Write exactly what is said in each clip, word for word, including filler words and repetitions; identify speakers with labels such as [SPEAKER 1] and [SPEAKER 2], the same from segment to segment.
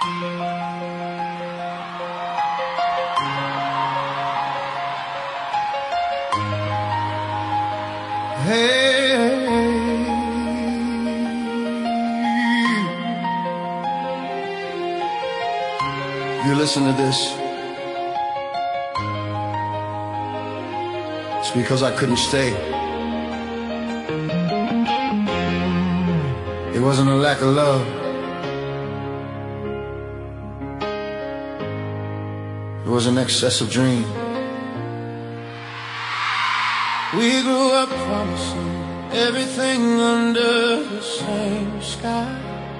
[SPEAKER 1] Hey, you listen to this. It's because I couldn't stay. It wasn't a lack of love. It was an excessive dream. We grew up promising everything under the same sky,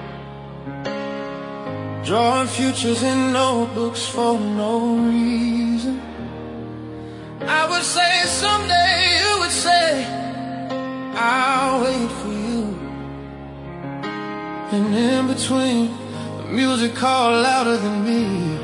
[SPEAKER 1] drawing futures in notebooks for no reason. I would say someday, you would say, I'll wait for you. And in between, the music called louder than me.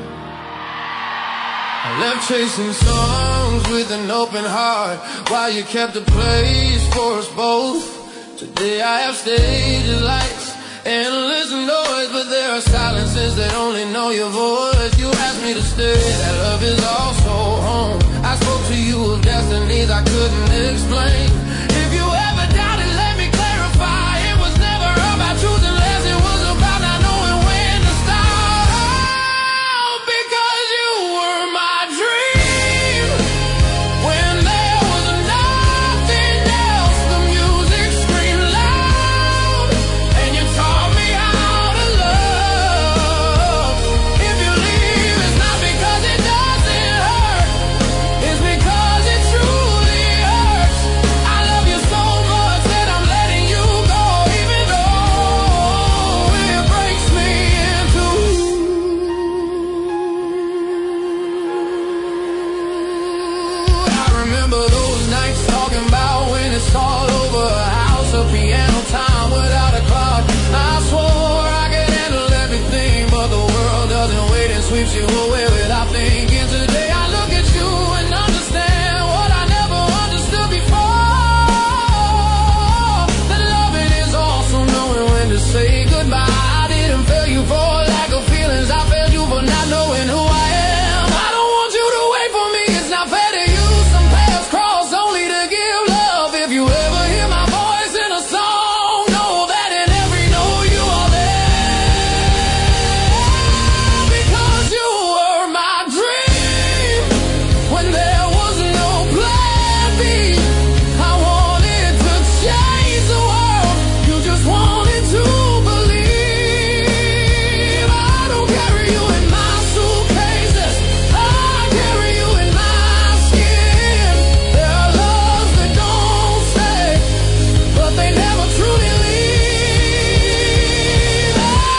[SPEAKER 1] I left chasing songs with an open heart while you kept a place for us both. Today I have stage lights, endless noise, but there are silences that only know your voice. You asked me to stay, that love is also home. I spoke to you of destinies I couldn't explain. If you ever doubted, let me clarify. It was never about choosing less, it was about not knowing when to stop. Because you were my dream when there was nothing else. The music screamed loud and you taught me how to love. If you leave, it's not because it doesn't hurt, it's because it truly hurts. I love you so much that I'm letting you go, even though it breaks me in two. I remember those nights talking about when it's all over, a house, a piano, time without a clock. I swore I could handle everything, but the world doesn't wait and sweeps you away without thinking. Today I look at you and understand what I never understood before, that loving is also knowing when to say goodbye. I didn't fail you for lack of feelings, I failed you for not knowing who I am. I don't want you to wait for me, it's not fair to you. Some paths cross only to give love. If you ever hear my voice in a song, know that in every note you are there. Because you were my dream when there was no plan B. I wanted to change the world, you just wanted to believe. I don't carry you in my suitcases, I carry you in my skin. There are loves that don't stay, but they never truly leave.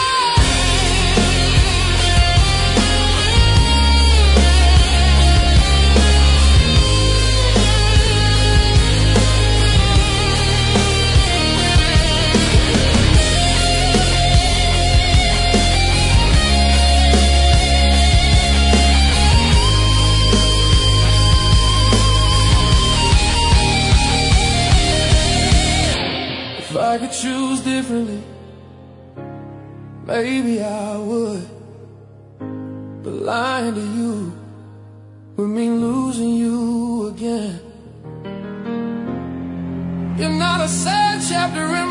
[SPEAKER 1] If I could choose differently, maybe I would. But lying to you would mean losing you again. You're not a sad chapter in